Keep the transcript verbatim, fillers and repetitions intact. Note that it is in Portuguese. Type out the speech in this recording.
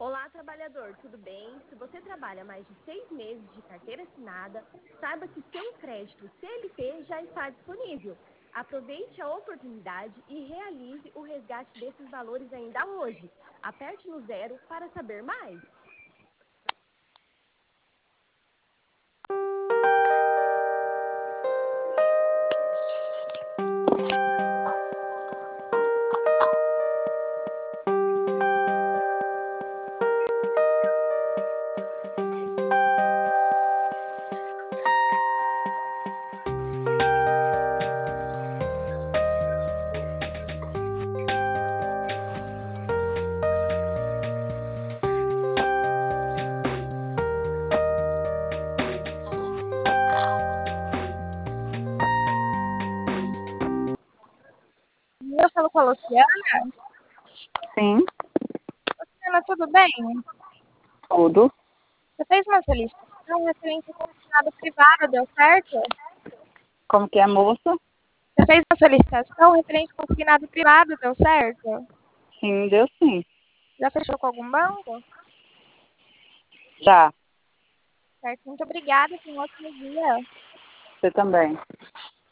Olá, trabalhador, tudo bem? Se você trabalha mais de seis meses de carteira assinada, saiba que seu crédito C L T já está disponível. Aproveite a oportunidade e realize o resgate desses valores ainda hoje. Aperte no zero para saber mais. Eu falo com a Luciana. Sim, Luciana, tudo bem? tudo. Você fez uma solicitação referente ao consignado privado, deu certo? Como que é, moça? Você fez uma solicitação referente ao consignado privado, deu certo? Sim, deu sim. Já fechou com algum banco? Já, Certo, muito obrigada, tenha um ótimo dia. você também.